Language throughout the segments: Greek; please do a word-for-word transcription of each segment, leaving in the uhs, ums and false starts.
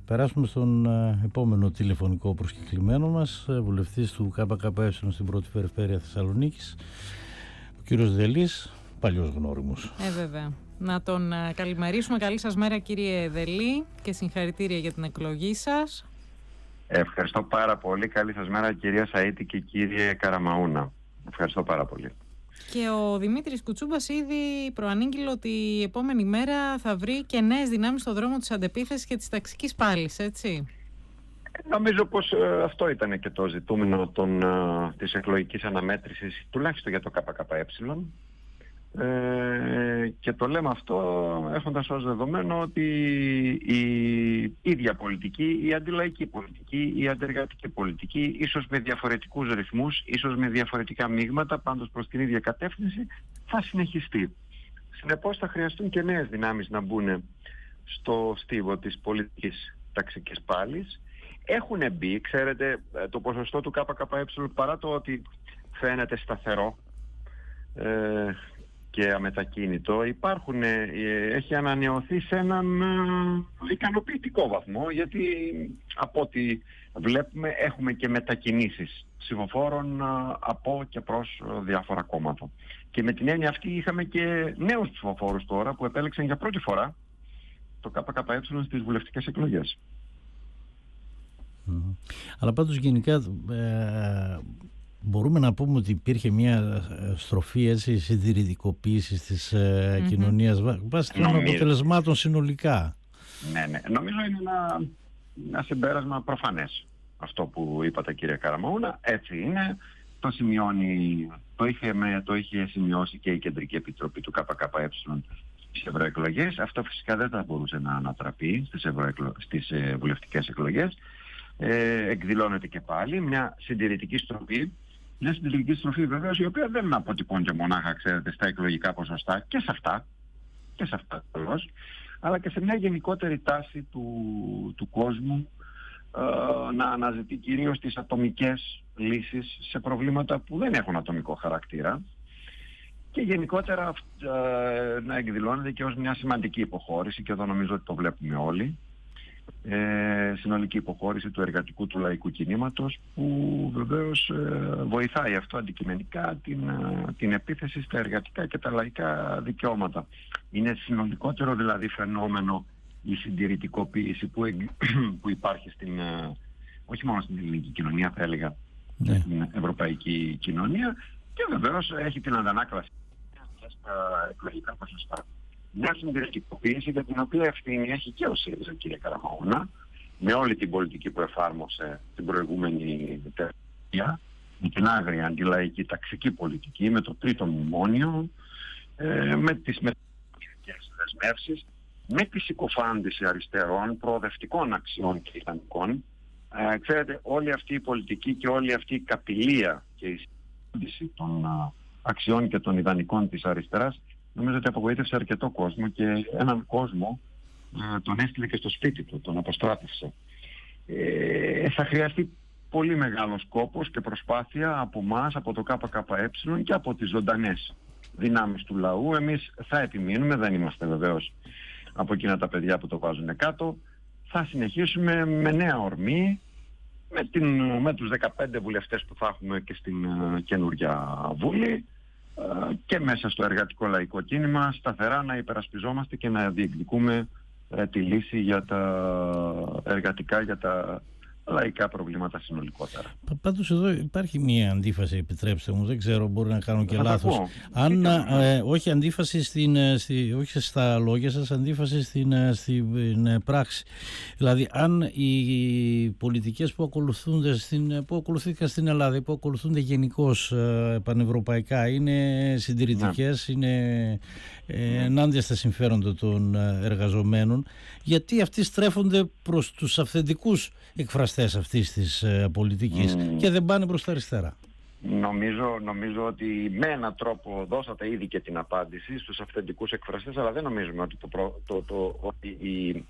περάσουμε στον επόμενο τηλεφωνικό προσκεκλημένο μας, βουλευτής του ΚΚΕ στην πρώτη περιφέρεια Θεσσαλονίκης, ο κύριος Δελής, παλιός γνώριμος. Ε, βέβαια. Να τον καλημερίσουμε. Καλή σας μέρα, κύριε Δελή, και συγχαρητήρια για την εκλογή σας. Ευχαριστώ πάρα πολύ. Καλή σας μέρα, κυρία Σαΐτη και κύριε Καραμαούνα. Ευχαριστώ πάρα πολύ. Και ο Δημήτρης Κουτσούμπας ήδη προανήγγειλε ότι η επόμενη μέρα θα βρει και νέες δυνάμεις στον δρόμο της αντεπίθεσης και της ταξικής πάλης, έτσι. Νομίζω πως ε, αυτό ήταν και το ζητούμενο των, ε, της εκλογικής αναμέτρησης, τουλάχιστον για το ΚΚΕ. Ε, και το λέμε αυτό έχοντας ως δεδομένο ότι η ίδια πολιτική, η αντιλαϊκή πολιτική, η αντεργατική πολιτική, ίσως με διαφορετικούς ρυθμούς, ίσως με διαφορετικά μείγματα, πάντως προς την ίδια κατεύθυνση, θα συνεχιστεί. Συνεπώς θα χρειαστούν και νέες δυνάμεις να μπουν στο στίβο της πολιτικής ταξικής πάλης. Έχουν μπει, ξέρετε, το ποσοστό του ΚΚΕ, παρά το ότι φαίνεται σταθερό ε, και αμετακίνητο, υπάρχουν, ε, έχει ανανεωθεί σε έναν ε, ικανοποιητικό βαθμό, γιατί από ό,τι βλέπουμε έχουμε και μετακινήσεις ψηφοφόρων ε, από και προς ε, διάφορα κόμματα. Και με την έννοια αυτή είχαμε και νέους ψηφοφόρους τώρα που επέλεξαν για πρώτη φορά το ΚΚΕ στις βουλευτικές εκλογές. Mm-hmm. Αλλά πάντως γενικά ε, μπορούμε να πούμε ότι υπήρχε μια στροφή, έτσι, συντηρητικοποίησης της ε, mm-hmm. κοινωνίας βάσει των αποτελεσμάτων συνολικά. Ναι, ναι. Νομίζω είναι ένα, ένα συμπέρασμα προφανές αυτό που είπατε, κύριε Καραμαούνα. Έτσι είναι. Το σημειώνει, το είχε, το είχε σημειώσει και η Κεντρική Επιτροπή του ΚΚΕ στις ευρωεκλογές. Αυτό φυσικά δεν θα μπορούσε να ανατραπεί στις, ευρωεκλο... στις ε, βουλευτικές εκλογές. Ε, εκδηλώνεται και πάλι μια συντηρητική στροφή. Μια συντηρητική στροφή βεβαίως, η οποία δεν αποτυπώνεται μονάχα, ξέρετε, στα εκλογικά ποσοστά, και σε αυτά, και σε αυτά τέλος, αλλά και σε μια γενικότερη τάση του, του κόσμου ε, να αναζητεί κυρίως τις ατομικές λύσεις σε προβλήματα που δεν έχουν ατομικό χαρακτήρα, και γενικότερα ε, να εκδηλώνεται και ως μια σημαντική υποχώρηση, και εδώ νομίζω ότι το βλέπουμε όλοι, Ε, συνολική υποχώρηση του εργατικού του λαϊκού κινήματος, που βεβαίως ε, βοηθάει αυτό αντικειμενικά την, ε, την επίθεση στα εργατικά και τα λαϊκά δικαιώματα. Είναι συνολικότερο δηλαδή φαινόμενο η συντηρητικοποίηση που, εγ, που υπάρχει στην, ε, όχι μόνο στην ελληνική κοινωνία, θα έλεγα, ναι, στην ευρωπαϊκή κοινωνία, και βεβαίως έχει την αντανάκλαση στα εκλογικά ποσοστά. Μια συντηρητικοποίηση για την οποία ευθύνη έχει και ο ΣΥΡΙΖΑ, κύριε Καραμαούνα, με όλη την πολιτική που εφάρμοσε την προηγούμενη τεράστια, με την άγρια αντιλαϊκή ταξική πολιτική, με το τρίτο μνημόνιο, ε, με τις μεταπολιτικές δεσμεύσεις, με τη συκοφάντηση αριστερών, προοδευτικών αξιών και ιδανικών. Ε, ξέρετε, όλη αυτή η πολιτική και όλη αυτή η καπηλεία και η συκοφάντηση των α, αξιών και των ιδανικών της αριστεράς, νομίζω ότι απογοήτευσε αρκετό κόσμο, και έναν κόσμο ε, τον έστειλε και στο σπίτι του, τον αποστράτευσε. Ε, θα χρειαστεί πολύ μεγάλος κόπος και προσπάθεια από εμάς, από το ΚΚΕ και από τις ζωντανές δυνάμεις του λαού. Εμείς θα επιμείνουμε, δεν είμαστε βεβαίως από εκείνα τα παιδιά που το βάζουν κάτω. Θα συνεχίσουμε με νέα ορμή, με, την, με τους δεκαπέντε βουλευτές που θα έχουμε και στην uh, καινούργια Βουλή, και μέσα στο εργατικό λαϊκό κίνημα σταθερά να υπερασπιζόμαστε και να διεκδικούμε ε, τη λύση για τα εργατικά, για τα λαϊκά προβλήματα συνολικότερα. Πάντως εδώ υπάρχει μία αντίφαση, επιτρέψτε μου, δεν ξέρω, μπορεί να κάνω και θα λάθος. Αν, ε, όχι αντίφαση στην, στη, όχι στα λόγια σας, αντίφαση στην, στην πράξη. Δηλαδή, αν οι πολιτικές που ακολουθούνται στην, που ακολουθήθηκαν στην Ελλάδα, που ακολουθούνται γενικώς ε, πανευρωπαϊκά, είναι συντηρητικές, ναι, είναι ε, ενάντια στα συμφέροντα των εργαζομένων, γιατί αυτοί στρέφονται προς τους αυθεντικούς εκφραστές αυτής της ε, πολιτικής mm. και δεν πάνε προς τα αριστερά. Νομίζω, νομίζω ότι με έναν τρόπο δώσατε ήδη και την απάντηση στους αυθεντικούς εκφραστές, αλλά δεν νομίζουμε ότι, το, το, το, το, ότι η,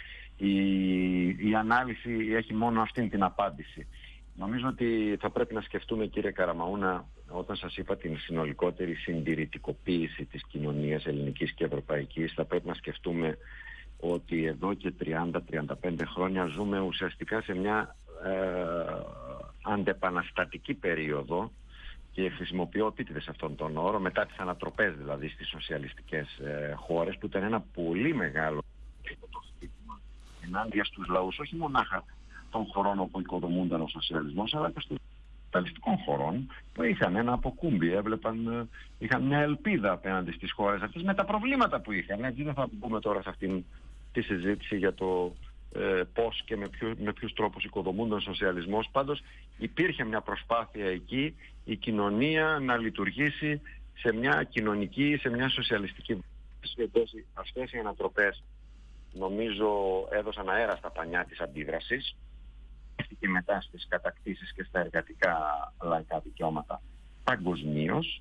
η, η ανάλυση έχει μόνο αυτήν την απάντηση. Νομίζω ότι θα πρέπει να σκεφτούμε, κύριε Καραμαούνα, όταν σας είπα την συνολικότερη συντηρητικοποίηση της κοινωνίας ελληνικής και ευρωπαϊκής, θα πρέπει να σκεφτούμε ότι εδώ και τριάντα με τριάντα πέντε χρόνια ζούμε ουσιαστικά σε μια ε, αντεπαναστατική περίοδο, και χρησιμοποιώ επίτηδες αυτόν τον όρο, μετά τις ανατροπές δηλαδή στις σοσιαλιστικές ε, χώρες, που ήταν ένα πολύ μεγάλο χτύπημα ενάντια στους λαούς, όχι μονάχα των χωρών όπου οικοδομούνταν ο σοσιαλισμός, αλλά και στους καπιταλιστικών χωρών που είχαν ένα αποκούμπι, έβλεπαν, είχαν μια ελπίδα απέναντι στις χώρες αυτές με τα προβλήματα που είχαν. Έτσι δεν θα πούμε τώρα σε αυτήν τη συζήτηση για το ε, πώς και με, ποιο, με ποιους τρόπους οικοδομούνταν ο σοσιαλισμός. Πάντως υπήρχε μια προσπάθεια εκεί η κοινωνία να λειτουργήσει σε μια κοινωνική, σε μια σοσιαλιστική βάση. Αυτές οι ανατροπές νομίζω έδωσαν αέρα στα πανιά της αντίδρασης και μετά στις κατακτήσεις και στα εργατικά λαϊκά δικαιώματα παγκοσμίως.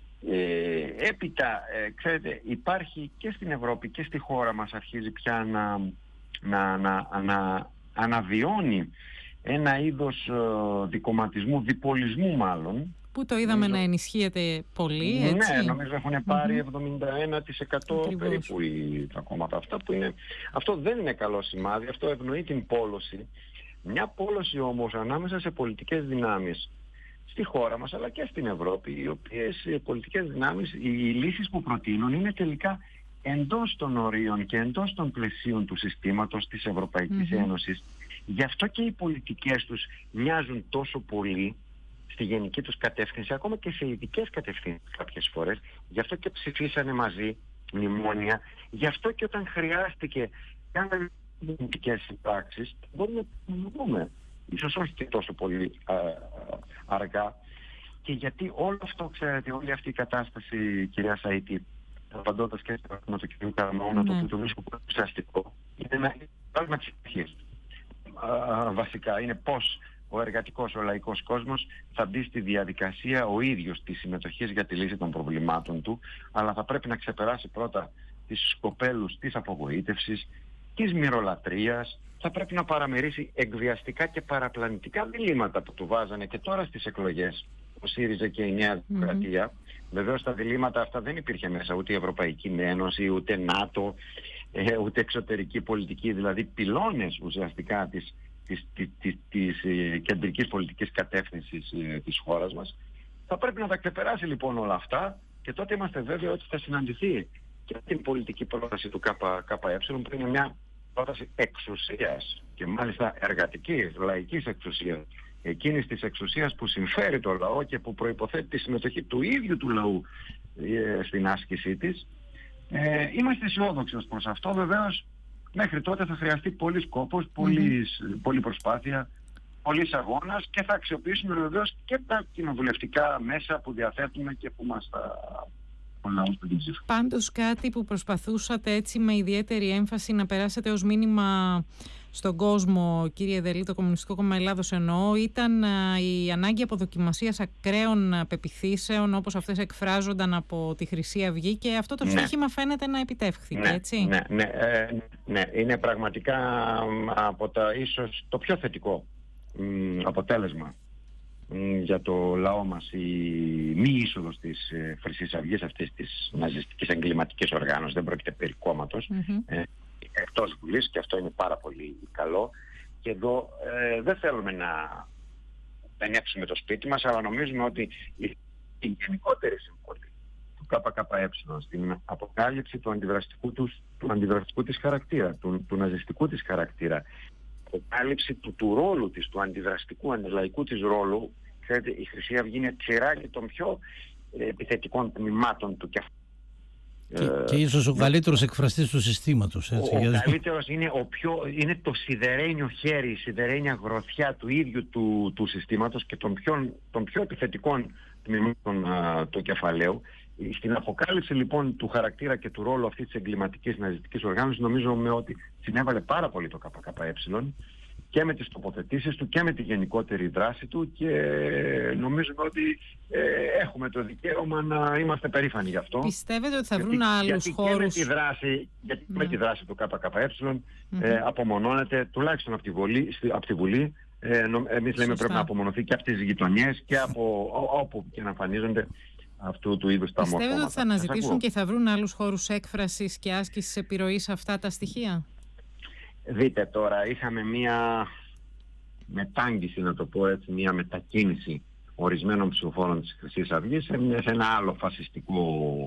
Ε, έπειτα, ε, ξέρετε, υπάρχει και στην Ευρώπη και στη χώρα μας, αρχίζει πια να, να, να, να αναβιώνει ένα είδος ε, δικομματισμού, διπολισμού μάλλον. Που το είδαμε νομίζω να ενισχύεται πολύ, έτσι. Ναι, νομίζω έχουν πάρει mm-hmm. εβδομήντα ένα τοις εκατό Ακριβώς. περίπου οι, τα κόμματα αυτά, που είναι, αυτό δεν είναι καλό σημάδι, αυτό ευνοεί την πόλωση. Μια πόλωση όμως ανάμεσα σε πολιτικές δυνάμεις στη χώρα μας αλλά και στην Ευρώπη, οι οποίες οι πολιτικές δυνάμεις, οι λύσεις που προτείνουν είναι τελικά εντός των ορίων και εντός των πλαισίων του συστήματος της Ευρωπαϊκής mm-hmm. Ένωσης. Γι' αυτό και οι πολιτικές τους μοιάζουν τόσο πολύ στη γενική τους κατεύθυνση, ακόμα και σε ειδικές κατευθύνσεις κάποιες φορές. Γι' αυτό και ψηφίσανε μαζί μνημόνια. Γι' αυτό και όταν χρειάστηκε κάνανε πολιτικές συμπράξεις, μπορούμε να δούμε, ίσως όχι και τόσο πολύ α, αργά. Και γιατί όλο αυτό, ξέρετε, όλη αυτή η κατάσταση, κυρία Σαΐτη, απαντώντας και στο ερώτημα του κ. Καραμαώνα, το οποίο το βρίσκω πολύ ουσιαστικό, είναι ένα πράγμα της αρχής. Βασικά είναι πώς ο εργατικός, ο λαϊκός κόσμος θα μπει στη διαδικασία ο ίδιος της συμμετοχής για τη λύση των προβλημάτων του, αλλά θα πρέπει να ξεπεράσει πρώτα τις σκοπέλους της απογοήτευσης, της μυρολατρείας, θα πρέπει να παραμερίσει εκβιαστικά και παραπλανητικά διλήμματα που του βάζανε και τώρα στις εκλογές ο ΣΥΡΙΖΑ και η Νέα Δημοκρατία. Mm-hmm. Βεβαίως τα διλήμματα αυτά δεν υπήρχε μέσα ούτε η Ευρωπαϊκή Ένωση, ούτε ΝΑΤΟ, ε, ούτε εξωτερική πολιτική, δηλαδή πυλώνες ουσιαστικά της, της, της, της, της ε, κεντρικής πολιτικής κατεύθυνσης ε, της χώρας μας. Θα πρέπει να τα ξεπεράσει λοιπόν όλα αυτά και τότε είμαστε βέβαιοι ότι θα συναντηθεί και την πολιτική πρόταση του ΚΚΕ, που είναι μια πρόταση εξουσίας και μάλιστα εργατικής, λαϊκής εξουσίας, εκείνης της εξουσίας που συμφέρει το λαό και που προϋποθέτει τη συμμετοχή του ίδιου του λαού ε, στην άσκησή της. Ε, είμαστε αισιόδοξοι ως προς αυτό. Βεβαίως μέχρι τότε θα χρειαστεί πολύς κόπος, πολύς, mm-hmm. πολλή προσπάθεια, πολύς αγώνας και θα αξιοποιήσουμε βεβαίως και τα κοινοβουλευτικά μέσα που διαθέτουμε και που μας τα... Πάντως κάτι που προσπαθούσατε έτσι με ιδιαίτερη έμφαση να περάσετε ως μήνυμα στον κόσμο, κύριε Δελή, το Κομμουνιστικό Κόμμα Ελλάδος εννοώ, ήταν η ανάγκη αποδοκιμασίας ακραίων πεποιθήσεων όπως αυτές εκφράζονταν από τη Χρυσή Αυγή, και αυτό το ναι. στοίχημα φαίνεται να επιτεύχθηκε, ναι, έτσι. Ναι, ναι, ε, ναι, είναι πραγματικά από τα ίσως το πιο θετικό μ, αποτέλεσμα για το λαό μας η μη είσοδος της ε, Χρυσής Αυγής, αυτής της ναζιστικής εγκληματικής οργάνωσης, δεν πρόκειται περί κόμματος, mm-hmm. ε, εκτός Βουλής, και αυτό είναι πάρα πολύ καλό. Και εδώ ε, δεν θέλουμε να ανοίξουμε το σπίτι μας, αλλά νομίζουμε ότι η, η γενικότερη συμβολή του ΚΚΕ στην αποκάλυψη του αντιδραστικού, του, του αντιδραστικού της χαρακτήρα, του, του ναζιστικού της χαρακτήρα, αποκάλυψη του, του ρόλου της, του αντιδραστικού, αντιλαϊκού της ρόλου. Ξέρετε, η Χρυσή Αυγή είναι τσιράκι των πιο ε, επιθετικών τμήματων του κεφαλαίου. Και, ε, και ίσως ο καλύτερος εκφραστής του συστήματος. Έτσι, ο, γιατί... ο καλύτερος είναι, ο πιο, είναι το σιδερένιο χέρι, η σιδερένια γροθιά του ίδιου του, του συστήματος και των πιο, των πιο επιθετικών τμήματων α, του κεφαλαίου. Στην αποκάλυψη λοιπόν του χαρακτήρα και του ρόλου αυτής της εγκληματικής ναζιστικής οργάνωσης νομίζουμε ότι συνέβαλε πάρα πολύ το ΚΚΕ και με τις τοποθετήσεις του και με τη γενικότερη δράση του, και νομίζουμε ότι ε, έχουμε το δικαίωμα να είμαστε περήφανοι γι' αυτό. Πιστεύετε ότι θα βρουν άλλους γιατί χώρους? Και με τη δράση, γιατί ναι. με τη δράση του ΚΚΕ mm-hmm. ε, απομονώνεται τουλάχιστον από τη Βουλή, από τη Βουλή ε, εμείς λέμε πρέπει να απομονωθεί και από τις γειτονιές και από ό, όπου και να εμφανίζονται αυτού του είδους τα μορφώματα. Πιστεύετε ότι θα αναζητήσουν και θα βρουν άλλους χώρους έκφρασης και άσκησης επιρροής σε αυτά τα στοιχεία? Δείτε τώρα, είχαμε μία μετάγγιση, να το πω έτσι, μία μετακίνηση ορισμένων ψηφοφόρων της Χρυσής Αυγής σε, σε ένα άλλο φασιστικό,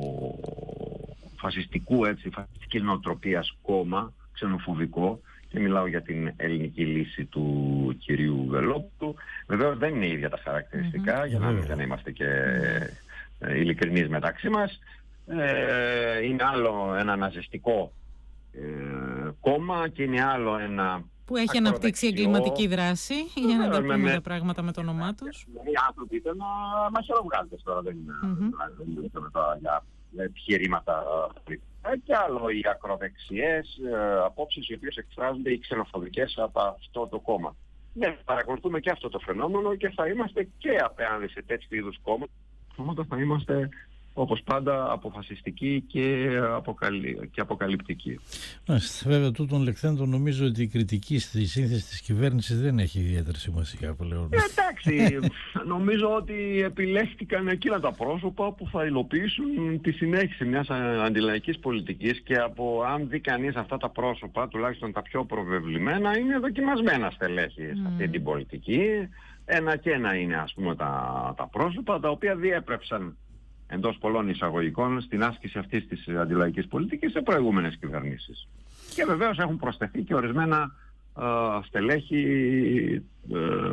φασιστικού έτσι, φασιστική νοοτροπίας κόμμα, ξενοφοβικό, και μιλάω για την ελληνική λύση του κυρίου Βελόπουλου. Βεβαίως δεν είναι ίδια τα χαρακτηριστικά, mm-hmm. για, να, για να είμαστε και ε, ειλικρινείς μεταξύ μας. Ε, είναι άλλο ένα ναζιστικό ε, κόμμα και είναι άλλο ένα... που έχει αναπτύξει εγκληματική δράση, για να τα πούμε με, τα πράγματα με το όνομά τους. Οι άνθρωποι ήταν μαχαιροβγάλτες τώρα, δεν είναι τώρα για επιχειρήματα. Και άλλο οι ακροδεξιές απόψεις οι οποίες εκφράζονται, οι ξενοφοβικές από αυτό το κόμμα. Ναι, παρακολουθούμε και αυτό το φαινόμενο και θα είμαστε και απέναντι σε τέτοιου είδους κόμματα, θα είμαστε όπως πάντα αποφασιστικοί και, αποκαλυ... και αποκαλυπτικοί. Μάλιστα, βέβαια τούτων λεχθέντων νομίζω ότι η κριτική στη σύνθεση της κυβέρνησης δεν έχει ιδιαίτερη σημασία πλέον. Ε, εντάξει, νομίζω ότι επιλέχθηκαν εκείνα τα πρόσωπα που θα υλοποιήσουν τη συνέχιση μιας αντιλαϊκής πολιτικής, και από αν δει κανείς αυτά τα πρόσωπα, τουλάχιστον τα πιο προβεβλημένα, είναι δοκιμασμένα στελέχη mm. σε αυτή την πολιτική. Ένα και ένα είναι, ας πούμε, τα, τα πρόσωπα τα οποία διέπρεψαν εντός πολλών εισαγωγικών στην άσκηση αυτής της αντιλαϊκής πολιτικής σε προηγούμενες κυβερνήσεις. Και βεβαίως έχουν προσθεθεί και ορισμένα ε, στελέχη ε,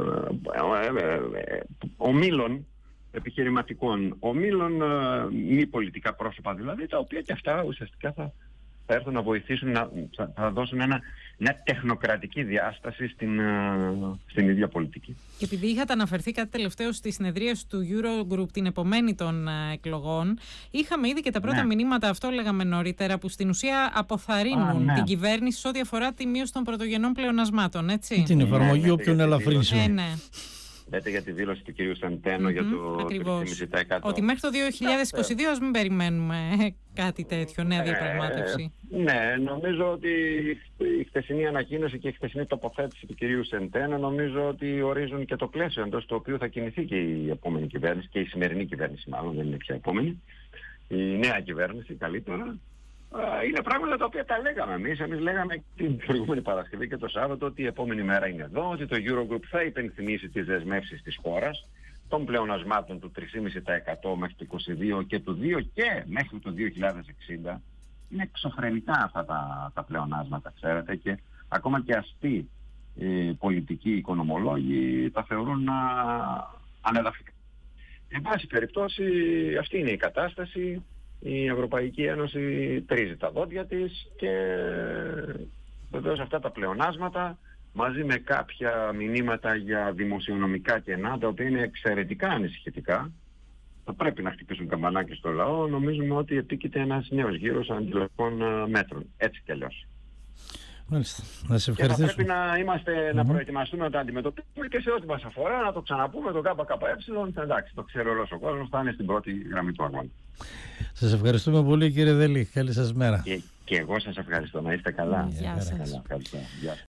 ε, ε, ε, ομίλων επιχειρηματικών, ομίλων ε, μη πολιτικά πρόσωπα δηλαδή, τα οποία και αυτά ουσιαστικά θα, θα έρθουν να βοηθήσουν, να, θα, θα δώσουν ένα, μια τεχνοκρατική διάσταση στην, στην ίδια πολιτική. Και επειδή είχατε αναφερθεί κάτι τελευταίο στη συνεδρίαση του Eurogroup την επομένη των εκλογών, είχαμε ήδη και τα πρώτα ναι. μηνύματα, αυτό λέγαμε νωρίτερα, που στην ουσία αποθαρρύνουν Α, ναι. την κυβέρνηση σε ό,τι αφορά τη μείωση των πρωτογενών πλεονασμάτων, έτσι. Την εφαρμογή όποιων ελαφρύνσεων. Ε, ναι. Λέτε για τη δήλωση του κυρίου Σεντένο mm-hmm, για το τρία κόμμα πέντε τοις εκατό. Ότι μέχρι το δύο χιλιάδες είκοσι δύο ας μην περιμένουμε κάτι τέτοιο, νέα διαπραγμάτευση. Ε, ναι, νομίζω ότι η χθεσινή ανακοίνωση και η χθεσινή τοποθέτηση του κυρίου Σεντένο νομίζω ότι ορίζουν και το πλαίσιο εντός του οποίου θα κινηθεί και η επόμενη κυβέρνηση, και η σημερινή κυβέρνηση μάλλον, δεν είναι πια επόμενη, η νέα κυβέρνηση καλύτερα. Είναι πράγματα τα οποία τα λέγαμε εμείς. Εμείς λέγαμε την προηγούμενη Παρασκευή και το Σάββατο ότι η επόμενη μέρα είναι εδώ, ότι το Eurogroup θα υπενθυμίσει τις δεσμεύσεις της χώρας, των πλεονασμάτων του τρία κόμμα πέντε τοις εκατό μέχρι το είκοσι δύο και του δύο και μέχρι το δύο χιλιάδες εξήντα. Είναι εξωφρενικά αυτά τα, τα πλεονάσματα, ξέρετε, και ακόμα και αστεί οι πολιτικοί οικονομολόγοι τα θεωρούν ανεδαφικά. Εν πάση περιπτώσει, αυτή είναι η κατάσταση. Η Ευρωπαϊκή Ένωση τρίζει τα δόντια της και βεβαίως αυτά τα πλεονάσματα μαζί με κάποια μηνύματα για δημοσιονομικά κενά, τα οποία είναι εξαιρετικά ανησυχητικά, θα πρέπει να χτυπήσουν καμπανάκι στο λαό. Νομίζουμε ότι επίκειται ένας νέος γύρος αντιλαϊκών μέτρων, έτσι κι αλλιώς. Μάλιστα. Να σε και θα ευχαριστήσω. πρέπει να, είμαστε, mm-hmm. να προετοιμαστούμε να τα αντιμετωπίσουμε και σε ό,τι μας αφορά, να το ξαναπούμε, το ΚΚΕ, εντάξει, το ξέρει όλος ο κόσμος, θα είναι στην πρώτη γραμμή του αγώνα. Σας ευχαριστούμε πολύ, κύριε Δελή. Καλή σας μέρα. Και, και εγώ σας ευχαριστώ. Να είστε καλά. Γεια σας. Καλά. Ευχαριστώ. Γεια.